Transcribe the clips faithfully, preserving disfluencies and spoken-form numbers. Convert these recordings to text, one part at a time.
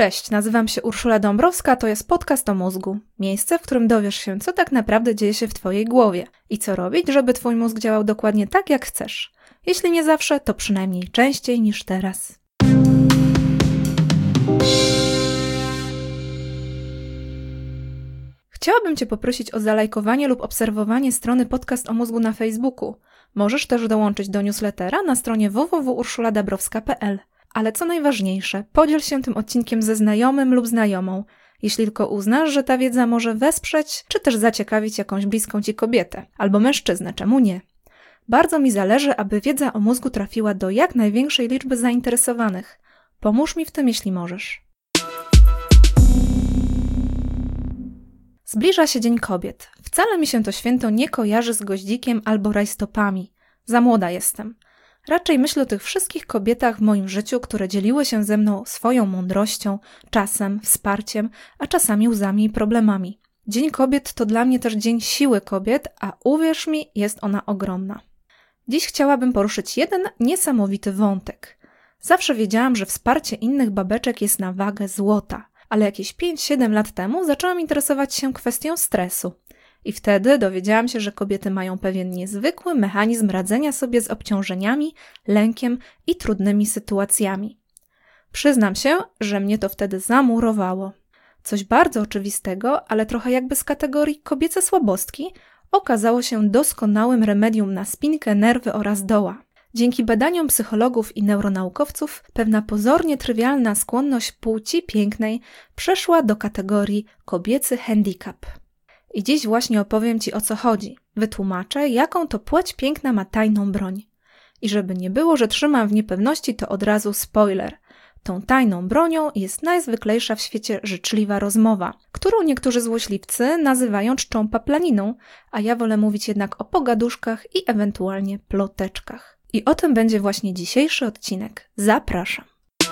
Cześć, nazywam się Urszula Dąbrowska, to jest podcast o mózgu. Miejsce, w którym dowiesz się, co tak naprawdę dzieje się w Twojej głowie i co robić, żeby Twój mózg działał dokładnie tak, jak chcesz. Jeśli nie zawsze, to przynajmniej częściej niż teraz. Chciałabym Cię poprosić o zalajkowanie lub obserwowanie strony Podcast o mózgu na Facebooku. Możesz też dołączyć do newslettera na stronie w w w kropka urszula dabrowska kropka p l. Ale co najważniejsze, podziel się tym odcinkiem ze znajomym lub znajomą, jeśli tylko uznasz, że ta wiedza może wesprzeć, czy też zaciekawić jakąś bliską Ci kobietę, albo mężczyznę, czemu nie. Bardzo mi zależy, aby wiedza o mózgu trafiła do jak największej liczby zainteresowanych. Pomóż mi w tym, jeśli możesz. Zbliża się Dzień Kobiet. Wcale mi się to święto nie kojarzy z goździkiem albo rajstopami. Za młoda jestem. Raczej myślę o tych wszystkich kobietach w moim życiu, które dzieliły się ze mną swoją mądrością, czasem, wsparciem, a czasami łzami i problemami. Dzień Kobiet to dla mnie też dzień siły kobiet, a uwierz mi, jest ona ogromna. Dziś chciałabym poruszyć jeden niesamowity wątek. Zawsze wiedziałam, że wsparcie innych babeczek jest na wagę złota, ale jakieś pięć siedem lat temu zaczęłam interesować się kwestią stresu. I wtedy dowiedziałam się, że kobiety mają pewien niezwykły mechanizm radzenia sobie z obciążeniami, lękiem i trudnymi sytuacjami. Przyznam się, że mnie to wtedy zamurowało. Coś bardzo oczywistego, ale trochę jakby z kategorii kobiece słabostki, okazało się doskonałym remedium na spinkę, nerwy oraz doła. Dzięki badaniom psychologów i neuronaukowców pewna pozornie trywialna skłonność płci pięknej przeszła do kategorii kobiecy handicap. I dziś właśnie opowiem Ci, o co chodzi. Wytłumaczę, jaką to płeć piękna ma tajną broń. I żeby nie było, że trzymam w niepewności, to od razu spoiler. Tą tajną bronią jest najzwyklejsza w świecie życzliwa rozmowa, którą niektórzy złośliwcy nazywają czczą paplaniną, a ja wolę mówić jednak o pogaduszkach i ewentualnie ploteczkach. I o tym będzie właśnie dzisiejszy odcinek. Zapraszam.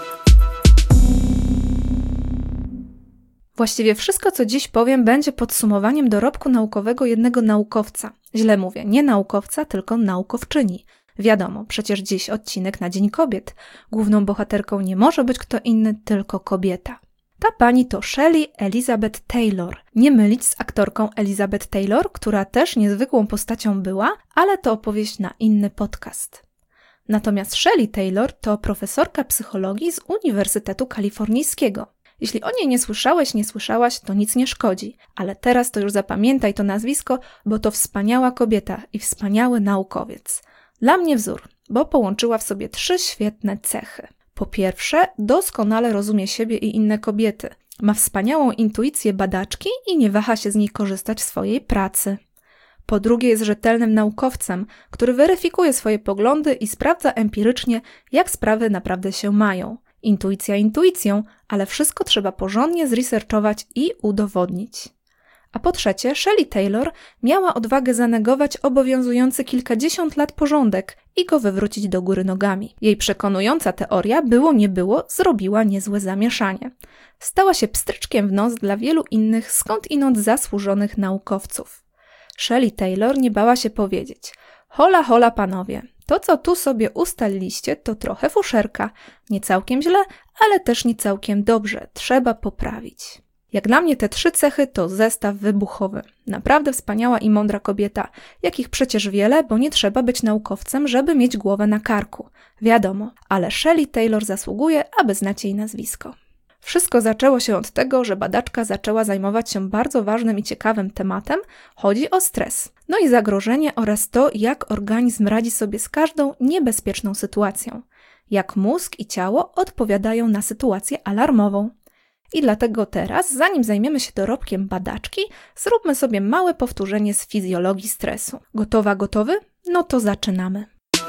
Właściwie wszystko, co dziś powiem, będzie podsumowaniem dorobku naukowego jednego naukowca. Źle mówię, nie naukowca, tylko naukowczyni. Wiadomo, przecież dziś odcinek na Dzień Kobiet. Główną bohaterką nie może być kto inny, tylko kobieta. Ta pani to Shelley Elizabeth Taylor. Nie mylić z aktorką Elizabeth Taylor, która też niezwykłą postacią była, ale to opowieść na inny podcast. Natomiast Shelley Taylor to profesorka psychologii z Uniwersytetu Kalifornijskiego. Jeśli o niej nie słyszałeś, nie słyszałaś, to nic nie szkodzi, ale teraz to już zapamiętaj to nazwisko, bo to wspaniała kobieta i wspaniały naukowiec. Dla mnie wzór, bo połączyła w sobie trzy świetne cechy. Po pierwsze, doskonale rozumie siebie i inne kobiety. Ma wspaniałą intuicję badaczki i nie waha się z niej korzystać w swojej pracy. Po drugie, jest rzetelnym naukowcem, który weryfikuje swoje poglądy i sprawdza empirycznie, jak sprawy naprawdę się mają. Intuicja intuicją, ale wszystko trzeba porządnie zresearchować i udowodnić. A po trzecie, Shelley Taylor miała odwagę zanegować obowiązujący kilkadziesiąt lat porządek i go wywrócić do góry nogami. Jej przekonująca teoria, było nie było, zrobiła niezłe zamieszanie. Stała się pstryczkiem w nos dla wielu innych skądinąd zasłużonych naukowców. Shelley Taylor nie bała się powiedzieć: hola, hola panowie, to co tu sobie ustaliliście to trochę fuszerka. Nie całkiem źle, ale też nie całkiem dobrze. Trzeba poprawić. Jak dla mnie te trzy cechy to zestaw wybuchowy. Naprawdę wspaniała i mądra kobieta, jakich przecież wiele, bo nie trzeba być naukowcem, żeby mieć głowę na karku. Wiadomo, ale Shelley Taylor zasługuje, aby znać jej nazwisko. Wszystko zaczęło się od tego, że badaczka zaczęła zajmować się bardzo ważnym i ciekawym tematem. Chodzi o stres. No i zagrożenie oraz to, jak organizm radzi sobie z każdą niebezpieczną sytuacją. Jak mózg i ciało odpowiadają na sytuację alarmową. I dlatego teraz, zanim zajmiemy się dorobkiem badaczki, zróbmy sobie małe powtórzenie z fizjologii stresu. Gotowa, gotowy? No to zaczynamy.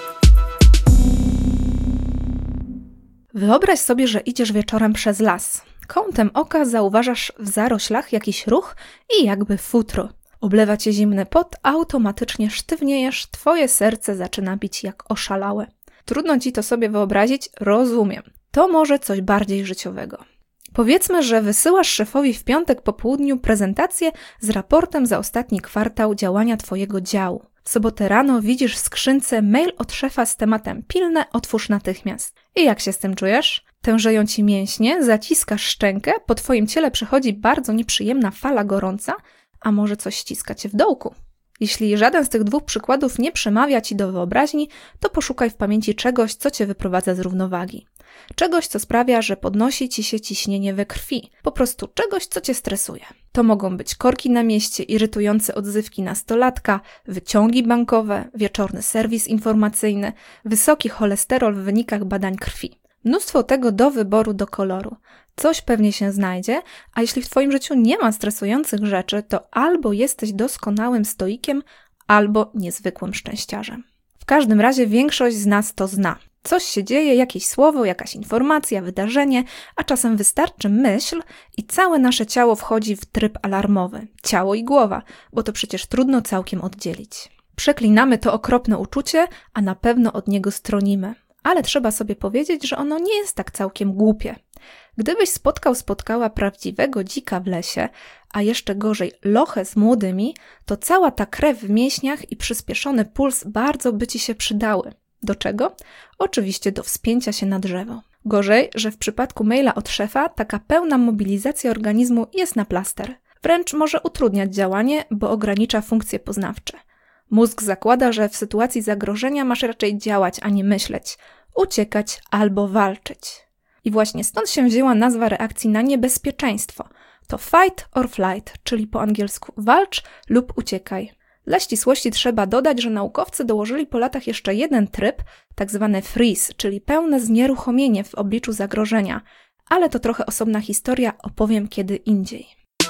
Wyobraź sobie, że idziesz wieczorem przez las. Kątem oka zauważasz w zaroślach jakiś ruch i jakby futro. Oblewa cię zimny pot, automatycznie sztywniejesz, twoje serce zaczyna bić jak oszalałe. Trudno ci to sobie wyobrazić? Rozumiem. To może coś bardziej życiowego. Powiedzmy, że wysyłasz szefowi w piątek po południu prezentację z raportem za ostatni kwartał działania twojego działu. W sobotę rano widzisz w skrzynce mail od szefa z tematem pilne, otwórz natychmiast. I jak się z tym czujesz? Tężeją ci mięśnie, zaciskasz szczękę, po twoim ciele przechodzi bardzo nieprzyjemna fala gorąca, a może coś ściska cię w dołku. Jeśli żaden z tych dwóch przykładów nie przemawia ci do wyobraźni, to poszukaj w pamięci czegoś, co cię wyprowadza z równowagi. Czegoś, co sprawia, że podnosi ci się ciśnienie we krwi. Po prostu czegoś, co cię stresuje. To mogą być korki na mieście, irytujące odzywki nastolatka, wyciągi bankowe, wieczorny serwis informacyjny, wysoki cholesterol w wynikach badań krwi. Mnóstwo tego do wyboru, do koloru. Coś pewnie się znajdzie, a jeśli w twoim życiu nie ma stresujących rzeczy, to albo jesteś doskonałym stoikiem, albo niezwykłym szczęściarzem. W każdym razie większość z nas to zna. Coś się dzieje, jakieś słowo, jakaś informacja, wydarzenie, a czasem wystarczy myśl i całe nasze ciało wchodzi w tryb alarmowy. Ciało i głowa, bo to przecież trudno całkiem oddzielić. Przeklinamy to okropne uczucie, a na pewno od niego stronimy. Ale trzeba sobie powiedzieć, że ono nie jest tak całkiem głupie. Gdybyś spotkał, spotkała prawdziwego dzika w lesie, a jeszcze gorzej lochę z młodymi, to cała ta krew w mięśniach i przyspieszony puls bardzo by ci się przydały. Do czego? Oczywiście do wspięcia się na drzewo. Gorzej, że w przypadku maila od szefa taka pełna mobilizacja organizmu jest na plaster. Wręcz może utrudniać działanie, bo ogranicza funkcje poznawcze. Mózg zakłada, że w sytuacji zagrożenia masz raczej działać, a nie myśleć, uciekać albo walczyć. I właśnie stąd się wzięła nazwa reakcji na niebezpieczeństwo. To fight or flight, czyli po angielsku walcz lub uciekaj. Dla ścisłości trzeba dodać, że naukowcy dołożyli po latach jeszcze jeden tryb, tak zwany freeze, czyli pełne znieruchomienie w obliczu zagrożenia, ale to trochę osobna historia, opowiem kiedy indziej.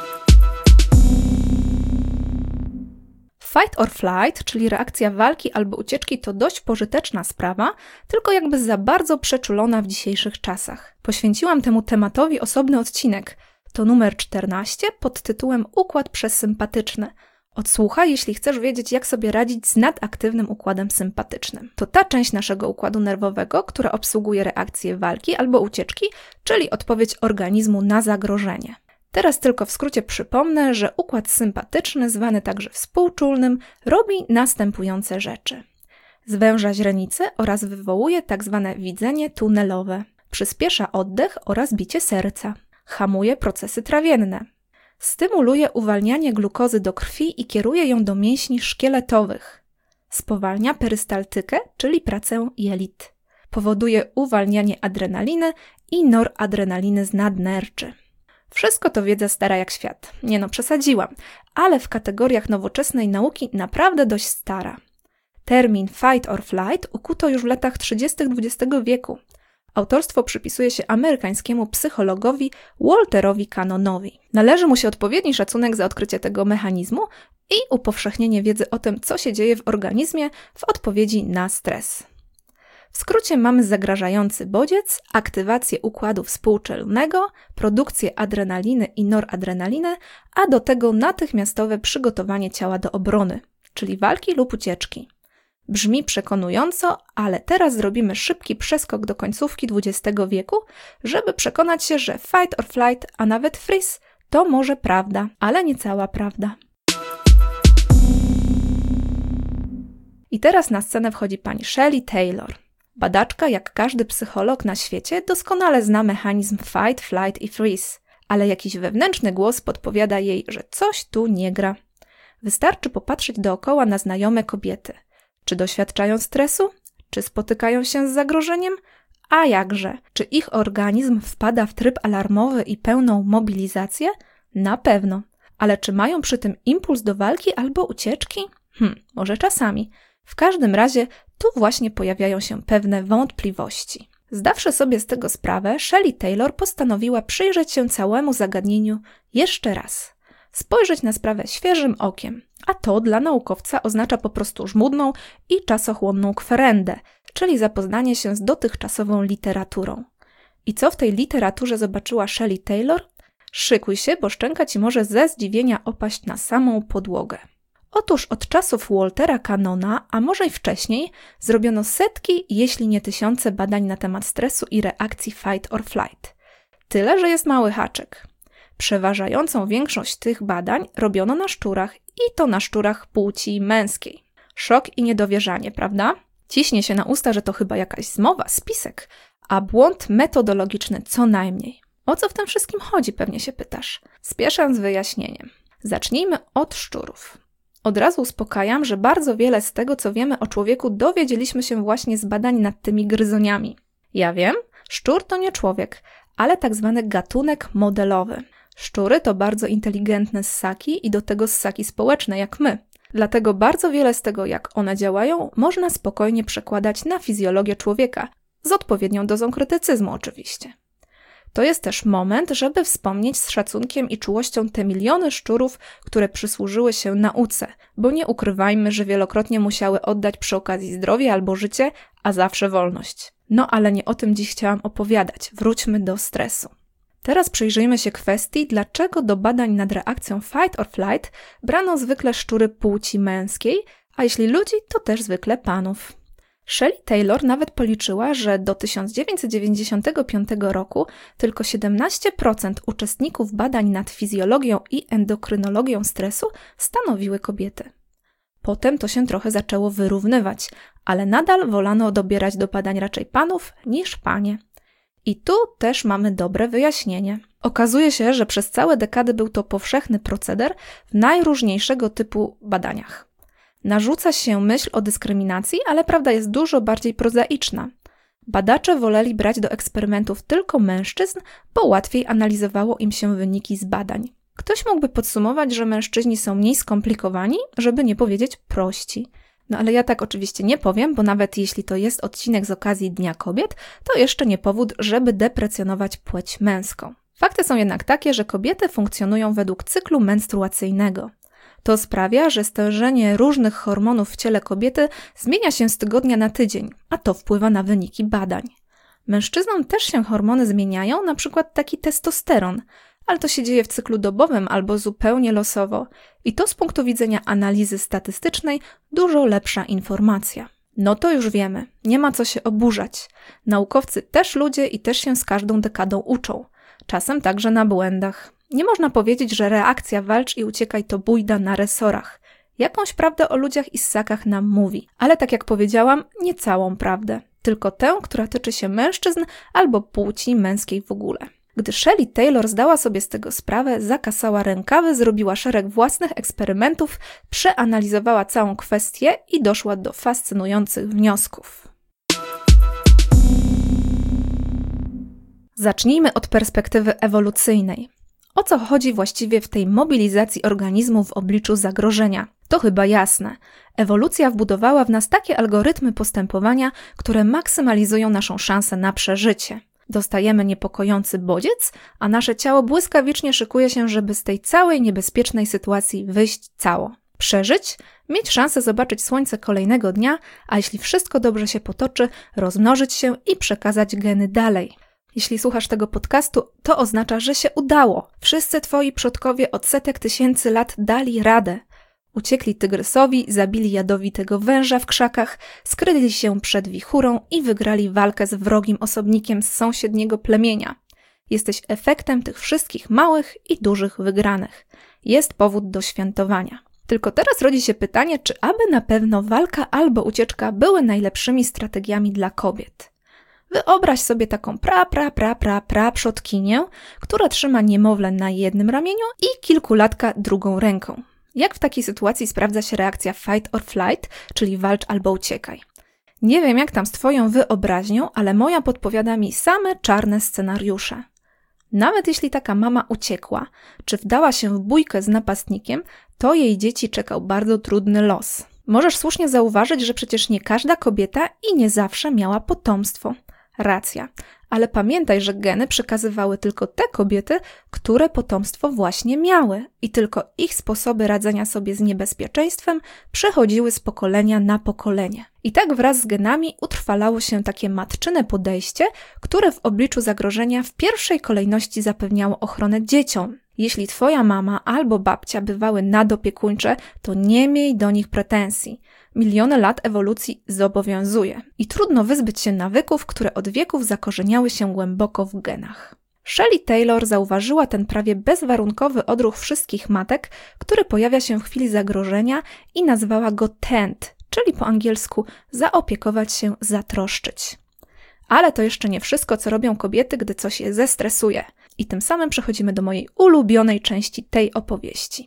Fight or flight, czyli reakcja walki albo ucieczki, to dość pożyteczna sprawa, tylko jakby za bardzo przeczulona w dzisiejszych czasach. Poświęciłam temu tematowi osobny odcinek. To numer czternaście pod tytułem Układ przesympatyczny. Odsłuchaj, jeśli chcesz wiedzieć, jak sobie radzić z nadaktywnym układem sympatycznym. To ta część naszego układu nerwowego, która obsługuje reakcję walki albo ucieczki, czyli odpowiedź organizmu na zagrożenie. Teraz tylko w skrócie przypomnę, że układ sympatyczny, zwany także współczulnym, robi następujące rzeczy. Zwęża źrenice oraz wywołuje tzw. widzenie tunelowe. Przyspiesza oddech oraz bicie serca. Hamuje procesy trawienne. Stymuluje uwalnianie glukozy do krwi i kieruje ją do mięśni szkieletowych. Spowalnia perystaltykę, czyli pracę jelit. Powoduje uwalnianie adrenaliny i noradrenaliny z nadnerczy. Wszystko to wiedza stara jak świat. Nie no, przesadziłam, ale w kategoriach nowoczesnej nauki naprawdę dość stara. Termin fight or flight ukuto już w latach trzydziestych dwudziestego wieku. Autorstwo przypisuje się amerykańskiemu psychologowi Walterowi Cannonowi. Należy mu się odpowiedni szacunek za odkrycie tego mechanizmu i upowszechnienie wiedzy o tym, co się dzieje w organizmie w odpowiedzi na stres. W skrócie mamy zagrażający bodziec, aktywację układu współczelnego, produkcję adrenaliny i noradrenaliny, a do tego natychmiastowe przygotowanie ciała do obrony, czyli walki lub ucieczki. Brzmi przekonująco, ale teraz zrobimy szybki przeskok do końcówki dwudziestego wieku, żeby przekonać się, że fight or flight, a nawet freeze to może prawda, ale nie cała prawda. I teraz na scenę wchodzi pani Shelley Taylor. Badaczka, jak każdy psycholog na świecie, doskonale zna mechanizm fight, flight i freeze, ale jakiś wewnętrzny głos podpowiada jej, że coś tu nie gra. Wystarczy popatrzeć dookoła na znajome kobiety. Czy doświadczają stresu? Czy spotykają się z zagrożeniem? A jakże? Czy ich organizm wpada w tryb alarmowy i pełną mobilizację? Na pewno. Ale czy mają przy tym impuls do walki albo ucieczki? Hm, może czasami. W każdym razie tu właśnie pojawiają się pewne wątpliwości. Zdawszy sobie z tego sprawę, Shelley Taylor postanowiła przyjrzeć się całemu zagadnieniu jeszcze raz. Spojrzeć na sprawę świeżym okiem, a to dla naukowca oznacza po prostu żmudną i czasochłonną kwerendę, czyli zapoznanie się z dotychczasową literaturą. I co w tej literaturze zobaczyła Shelley Taylor? Szykuj się, bo szczęka ci może ze zdziwienia opaść na samą podłogę. Otóż od czasów Waltera Cannona, a może i wcześniej, zrobiono setki, jeśli nie tysiące badań na temat stresu i reakcji fight or flight. Tyle, że jest mały haczyk. Przeważającą większość tych badań robiono na szczurach i to na szczurach płci męskiej. Szok i niedowierzanie, prawda? Ciśnie się na usta, że to chyba jakaś zmowa, spisek, a błąd metodologiczny co najmniej. O co w tym wszystkim chodzi, pewnie się pytasz. Spieszę z wyjaśnieniem. Zacznijmy od szczurów. Od razu uspokajam, że bardzo wiele z tego, co wiemy o człowieku, dowiedzieliśmy się właśnie z badań nad tymi gryzoniami. Ja wiem, szczur to nie człowiek, ale tak zwany gatunek modelowy. Szczury to bardzo inteligentne ssaki i do tego ssaki społeczne jak my. Dlatego bardzo wiele z tego, jak one działają, można spokojnie przekładać na fizjologię człowieka, z odpowiednią dozą krytycyzmu oczywiście. To jest też moment, żeby wspomnieć z szacunkiem i czułością te miliony szczurów, które przysłużyły się nauce, bo nie ukrywajmy, że wielokrotnie musiały oddać przy okazji zdrowie albo życie, a zawsze wolność. No ale nie o tym dziś chciałam opowiadać, wróćmy do stresu. Teraz przyjrzyjmy się kwestii, dlaczego do badań nad reakcją fight or flight brano zwykle szczury płci męskiej, a jeśli ludzi, to też zwykle panów. Shelley Taylor nawet policzyła, że do tysiąc dziewięćset dziewięćdziesiątego piątego roku tylko siedemnaście procent uczestników badań nad fizjologią i endokrynologią stresu stanowiły kobiety. Potem to się trochę zaczęło wyrównywać, ale nadal wolano dobierać do badań raczej panów niż panie. I tu też mamy dobre wyjaśnienie. Okazuje się, że przez całe dekady był to powszechny proceder w najróżniejszego typu badaniach. Narzuca się myśl o dyskryminacji, ale prawda jest dużo bardziej prozaiczna. Badacze woleli brać do eksperymentów tylko mężczyzn, bo łatwiej analizowało im się wyniki z badań. Ktoś mógłby podsumować, że mężczyźni są mniej skomplikowani, żeby nie powiedzieć prości. No ale ja tak oczywiście nie powiem, bo nawet jeśli to jest odcinek z okazji Dnia Kobiet, to jeszcze nie powód, żeby deprecjonować płeć męską. Fakty są jednak takie, że kobiety funkcjonują według cyklu menstruacyjnego. To sprawia, że stężenie różnych hormonów w ciele kobiety zmienia się z tygodnia na tydzień, a to wpływa na wyniki badań. Mężczyznom też się hormony zmieniają, na przykład taki testosteron, ale to się dzieje w cyklu dobowym albo zupełnie losowo i to z punktu widzenia analizy statystycznej dużo lepsza informacja. No to już wiemy, nie ma co się oburzać. Naukowcy też ludzie i też się z każdą dekadą uczą, czasem także na błędach. Nie można powiedzieć, że reakcja walcz i uciekaj to bójda na resorach. Jakąś prawdę o ludziach i ssakach nam mówi, ale tak jak powiedziałam, nie całą prawdę, tylko tę, która tyczy się mężczyzn albo płci męskiej w ogóle. Gdy Shelley Taylor zdała sobie z tego sprawę, zakasała rękawy, zrobiła szereg własnych eksperymentów, przeanalizowała całą kwestię i doszła do fascynujących wniosków. Zacznijmy od perspektywy ewolucyjnej. O co chodzi właściwie w tej mobilizacji organizmu w obliczu zagrożenia? To chyba jasne. Ewolucja wbudowała w nas takie algorytmy postępowania, które maksymalizują naszą szansę na przeżycie. Dostajemy niepokojący bodziec, a nasze ciało błyskawicznie szykuje się, żeby z tej całej niebezpiecznej sytuacji wyjść cało. Przeżyć, mieć szansę zobaczyć słońce kolejnego dnia, a jeśli wszystko dobrze się potoczy, rozmnożyć się i przekazać geny dalej. Jeśli słuchasz tego podcastu, to oznacza, że się udało. Wszyscy twoi przodkowie od setek tysięcy lat dali radę. Uciekli tygrysowi, zabili jadowitego węża w krzakach, skryli się przed wichurą i wygrali walkę z wrogim osobnikiem z sąsiedniego plemienia. Jesteś efektem tych wszystkich małych i dużych wygranych. Jest powód do świętowania. Tylko teraz rodzi się pytanie, czy aby na pewno walka albo ucieczka były najlepszymi strategiami dla kobiet. Wyobraź sobie taką pra, pra, pra, pra, pra przodkinię, która trzyma niemowlę na jednym ramieniu i kilkulatka drugą ręką. Jak w takiej sytuacji sprawdza się reakcja fight or flight, czyli walcz albo uciekaj? Nie wiem jak tam z twoją wyobraźnią, ale moja podpowiada mi same czarne scenariusze. Nawet jeśli taka mama uciekła, czy wdała się w bójkę z napastnikiem, to jej dzieci czekał bardzo trudny los. Możesz słusznie zauważyć, że przecież nie każda kobieta i nie zawsze miała potomstwo. Racja, ale pamiętaj, że geny przekazywały tylko te kobiety, które potomstwo właśnie miały i tylko ich sposoby radzenia sobie z niebezpieczeństwem przechodziły z pokolenia na pokolenie. I tak wraz z genami utrwalało się takie matczyne podejście, które w obliczu zagrożenia w pierwszej kolejności zapewniało ochronę dzieciom. Jeśli twoja mama albo babcia bywały nadopiekuńcze, to nie miej do nich pretensji. Miliony lat ewolucji zobowiązuje i trudno wyzbyć się nawyków, które od wieków zakorzeniały się głęboko w genach. Shelley Taylor zauważyła ten prawie bezwarunkowy odruch wszystkich matek, który pojawia się w chwili zagrożenia i nazwała go tend, czyli po angielsku zaopiekować się, zatroszczyć. Ale to jeszcze nie wszystko, co robią kobiety, gdy coś je zestresuje. I tym samym przechodzimy do mojej ulubionej części tej opowieści.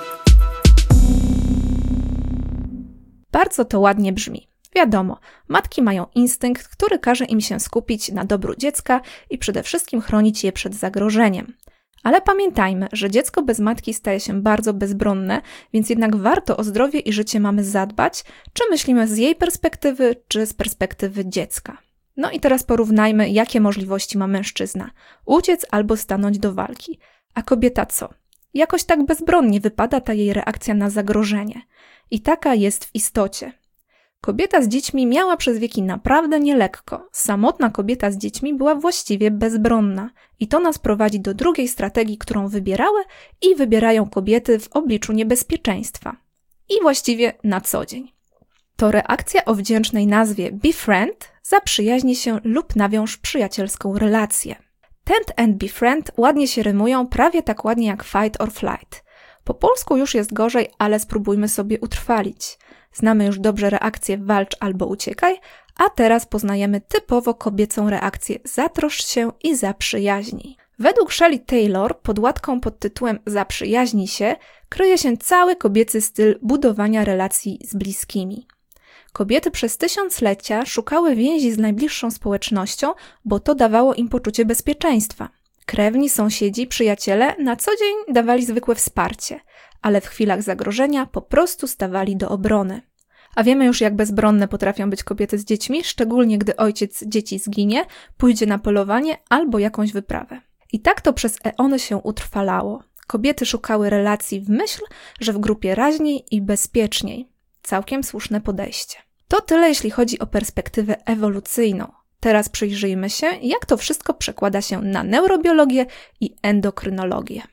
Bardzo to ładnie brzmi. Wiadomo, matki mają instynkt, który każe im się skupić na dobru dziecka i przede wszystkim chronić je przed zagrożeniem. Ale pamiętajmy, że dziecko bez matki staje się bardzo bezbronne, więc jednak warto o zdrowie i życie mamy zadbać, czy myślimy z jej perspektywy, czy z perspektywy dziecka. No i teraz porównajmy, jakie możliwości ma mężczyzna. Uciec albo stanąć do walki. A kobieta co? Jakoś tak bezbronnie wypada ta jej reakcja na zagrożenie. I taka jest w istocie. Kobieta z dziećmi miała przez wieki naprawdę nielekko. Samotna kobieta z dziećmi była właściwie bezbronna. I to nas prowadzi do drugiej strategii, którą wybierały i wybierają kobiety w obliczu niebezpieczeństwa. I właściwie na co dzień. To reakcja o wdzięcznej nazwie befriend, zaprzyjaźnij się lub nawiąż przyjacielską relację. Tend and befriend ładnie się rymują, prawie tak ładnie jak fight or flight. Po polsku już jest gorzej, ale spróbujmy sobie utrwalić. Znamy już dobrze reakcję walcz albo uciekaj, a teraz poznajemy typowo kobiecą reakcję zatroszcz się i zaprzyjaźnij. Według Shelley Taylor pod łatką pod tytułem zaprzyjaźnij się kryje się cały kobiecy styl budowania relacji z bliskimi. Kobiety przez tysiąclecia szukały więzi z najbliższą społecznością, bo to dawało im poczucie bezpieczeństwa. Krewni, sąsiedzi, przyjaciele na co dzień dawali zwykłe wsparcie, ale w chwilach zagrożenia po prostu stawali do obrony. A wiemy już, jak bezbronne potrafią być kobiety z dziećmi, szczególnie gdy ojciec dzieci zginie, pójdzie na polowanie albo jakąś wyprawę. I tak to przez eony się utrwalało. Kobiety szukały relacji w myśl, że w grupie raźniej i bezpieczniej. Całkiem słuszne podejście. To tyle, jeśli chodzi o perspektywę ewolucyjną. Teraz przyjrzyjmy się, jak to wszystko przekłada się na neurobiologię i endokrynologię.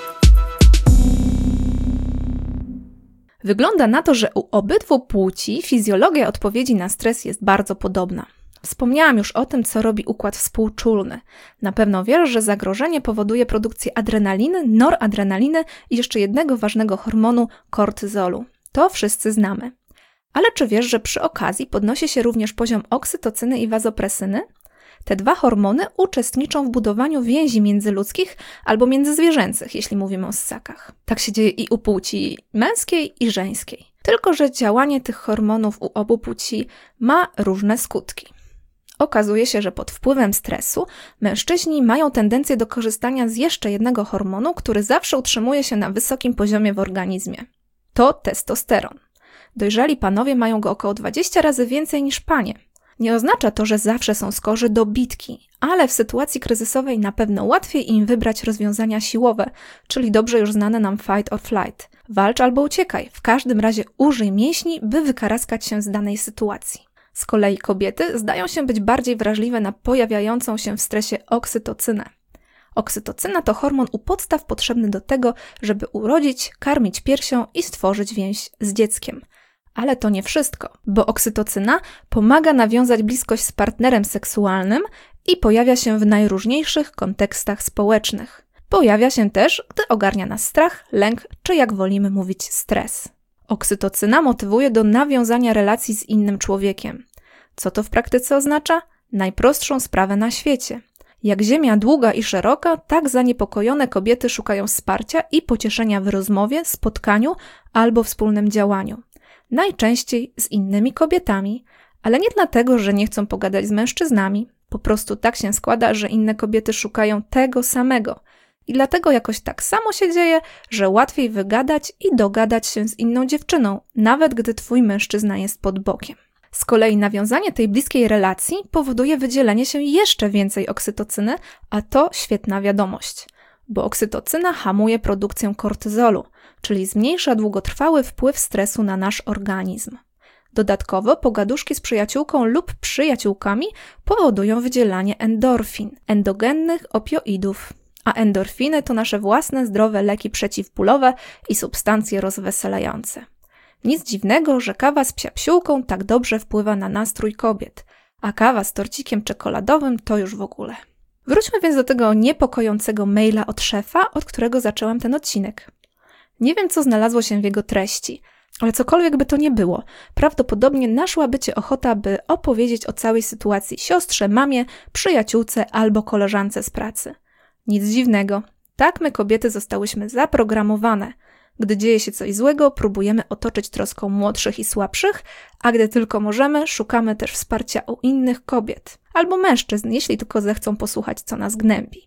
Wygląda na to, że u obydwu płci fizjologia odpowiedzi na stres jest bardzo podobna. Wspomniałam już o tym, co robi układ współczulny. Na pewno wiesz, że zagrożenie powoduje produkcję adrenaliny, noradrenaliny i jeszcze jednego ważnego hormonu kortyzolu. To wszyscy znamy. Ale czy wiesz, że przy okazji podnosi się również poziom oksytocyny i wazopresyny? Te dwa hormony uczestniczą w budowaniu więzi międzyludzkich albo międzyzwierzęcych, jeśli mówimy o ssakach. Tak się dzieje i u płci męskiej i żeńskiej. Tylko że działanie tych hormonów u obu płci ma różne skutki. Okazuje się, że pod wpływem stresu mężczyźni mają tendencję do korzystania z jeszcze jednego hormonu, który zawsze utrzymuje się na wysokim poziomie w organizmie. To testosteron. Dojrzali panowie mają go około dwadzieścia razy więcej niż panie. Nie oznacza to, że zawsze są skorzy do bitki, ale w sytuacji kryzysowej na pewno łatwiej im wybrać rozwiązania siłowe, czyli dobrze już znane nam fight or flight. Walcz albo uciekaj, w każdym razie użyj mięśni, by wykaraskać się z danej sytuacji. Z kolei kobiety zdają się być bardziej wrażliwe na pojawiającą się w stresie oksytocynę. Oksytocyna to hormon u podstaw potrzebny do tego, żeby urodzić, karmić piersią i stworzyć więź z dzieckiem. Ale to nie wszystko, bo oksytocyna pomaga nawiązać bliskość z partnerem seksualnym i pojawia się w najróżniejszych kontekstach społecznych. Pojawia się też, gdy ogarnia nas strach, lęk, czy jak wolimy mówić stres. Oksytocyna motywuje do nawiązania relacji z innym człowiekiem. Co to w praktyce oznacza? Najprostszą sprawę na świecie. Jak ziemia długa i szeroka, tak zaniepokojone kobiety szukają wsparcia i pocieszenia w rozmowie, spotkaniu albo wspólnym działaniu. Najczęściej z innymi kobietami, ale nie dlatego, że nie chcą pogadać z mężczyznami. Po prostu tak się składa, że inne kobiety szukają tego samego. I dlatego jakoś tak samo się dzieje, że łatwiej wygadać i dogadać się z inną dziewczyną, nawet gdy twój mężczyzna jest pod bokiem. Z kolei nawiązanie tej bliskiej relacji powoduje wydzielenie się jeszcze więcej oksytocyny, a to świetna wiadomość, bo oksytocyna hamuje produkcję kortyzolu, czyli zmniejsza długotrwały wpływ stresu na nasz organizm. Dodatkowo pogaduszki z przyjaciółką lub przyjaciółkami powodują wydzielanie endorfin, endogennych opioidów. A endorfiny to nasze własne zdrowe leki przeciwbólowe i substancje rozweselające. Nic dziwnego, że kawa z psiapsiółką tak dobrze wpływa na nastrój kobiet, a kawa z torcikiem czekoladowym to już w ogóle. Wróćmy więc do tego niepokojącego maila od szefa, od którego zaczęłam ten odcinek. Nie wiem, co znalazło się w jego treści, Ale cokolwiek by to nie było, prawdopodobnie naszłaby cię ochota, by opowiedzieć o całej sytuacji siostrze, mamie, przyjaciółce albo koleżance z pracy. Nic dziwnego. Tak my kobiety zostałyśmy zaprogramowane. Gdy dzieje się coś złego, próbujemy otoczyć troską młodszych i słabszych, a gdy tylko możemy, szukamy też wsparcia u innych kobiet. Albo mężczyzn, jeśli tylko zechcą posłuchać, co nas gnębi.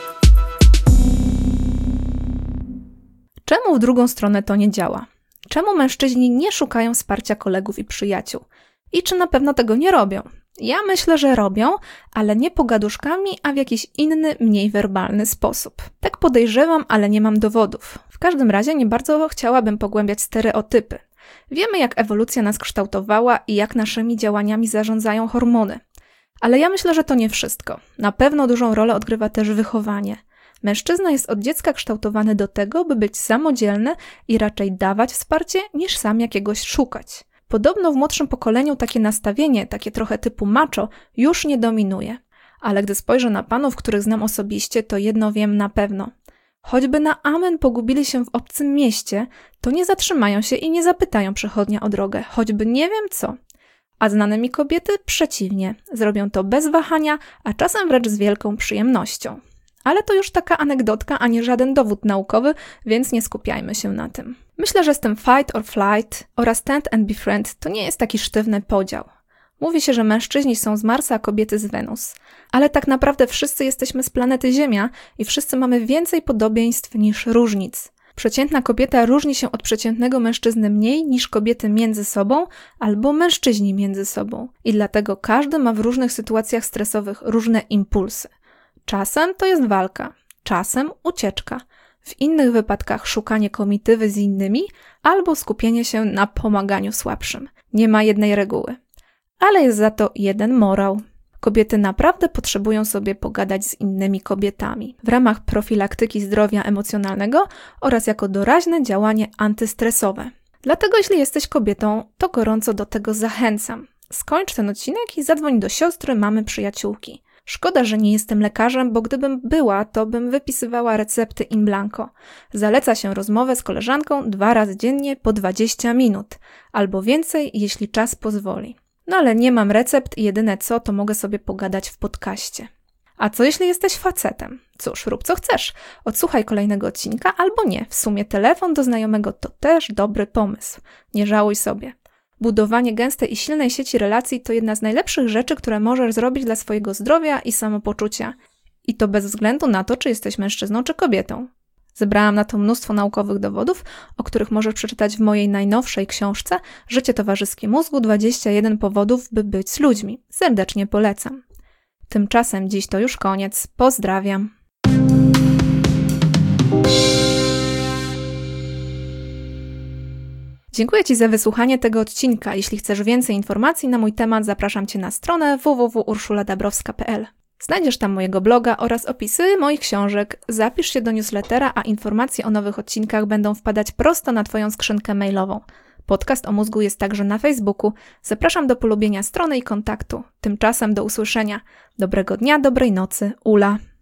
Czemu w drugą stronę to nie działa? Czemu mężczyźni nie szukają wsparcia kolegów i przyjaciół? I czy na pewno tego nie robią? Ja myślę, że robią, ale nie pogaduszkami, a w jakiś inny, mniej werbalny sposób. Tak podejrzewam, ale nie mam dowodów. W każdym razie nie bardzo chciałabym pogłębiać stereotypy. Wiemy, jak ewolucja nas kształtowała i jak naszymi działaniami zarządzają hormony. Ale ja myślę, że to nie wszystko. Na pewno dużą rolę odgrywa też wychowanie. Mężczyzna jest od dziecka kształtowany do tego, by być samodzielny i raczej dawać wsparcie, niż sam jakiegoś szukać. Podobno w młodszym pokoleniu takie nastawienie, takie trochę typu macho, już nie dominuje. Ale gdy spojrzę na panów, których znam osobiście, to jedno wiem na pewno. Choćby na amen pogubili się w obcym mieście, to nie zatrzymają się i nie zapytają przechodnia o drogę, choćby nie wiem co. A znane mi kobiety przeciwnie, zrobią to bez wahania, a czasem wręcz z wielką przyjemnością. Ale to już taka anegdotka, a nie żaden dowód naukowy, więc nie skupiajmy się na tym. Myślę, że z tym fight or flight oraz stand and befriend to nie jest taki sztywny podział. Mówi się, że mężczyźni są z Marsa, a kobiety z Wenus. Ale tak naprawdę wszyscy jesteśmy z planety Ziemia i wszyscy mamy więcej podobieństw niż różnic. Przeciętna kobieta różni się od przeciętnego mężczyzny mniej niż kobiety między sobą albo mężczyźni między sobą. I dlatego każdy ma w różnych sytuacjach stresowych różne impulsy. Czasem to jest walka, czasem ucieczka, w innych wypadkach szukanie komitywy z innymi albo skupienie się na pomaganiu słabszym. Nie ma jednej reguły. Ale jest za to jeden morał. Kobiety naprawdę potrzebują sobie pogadać z innymi kobietami w ramach profilaktyki zdrowia emocjonalnego oraz jako doraźne działanie antystresowe. Dlatego jeśli jesteś kobietą, to gorąco do tego zachęcam. Skończ ten odcinek i zadzwoń do siostry, mamy, przyjaciółki. Szkoda, że nie jestem lekarzem, bo gdybym była, to bym wypisywała recepty in blanco. Zaleca się rozmowę z koleżanką dwa razy dziennie po dwadzieścia minut, albo więcej, jeśli czas pozwoli. No ale nie mam recept i jedyne co, to mogę sobie pogadać w podcaście. A co jeśli jesteś facetem? Cóż, rób co chcesz. Odsłuchaj kolejnego odcinka albo nie. W sumie telefon do znajomego to też dobry pomysł. Nie żałuj sobie. Budowanie gęstej i silnej sieci relacji to jedna z najlepszych rzeczy, które możesz zrobić dla swojego zdrowia i samopoczucia. I to bez względu na to, czy jesteś mężczyzną czy kobietą. Zebrałam na to mnóstwo naukowych dowodów, o których możesz przeczytać w mojej najnowszej książce Życie towarzyskie mózgu dwadzieścia jeden powodów, by być z ludźmi. Serdecznie polecam. Tymczasem dziś to już koniec. Pozdrawiam. Dziękuję Ci za wysłuchanie tego odcinka. Jeśli chcesz więcej informacji na mój temat, zapraszam Cię na stronę w w w kropka urszula dabrowska kropka p l. Znajdziesz tam mojego bloga oraz opisy moich książek. Zapisz się do newslettera, a informacje o nowych odcinkach będą wpadać prosto na Twoją skrzynkę mailową. Podcast o mózgu jest także na Facebooku. Zapraszam do polubienia strony i kontaktu. Tymczasem do usłyszenia. Dobrego dnia, dobrej nocy. Ula.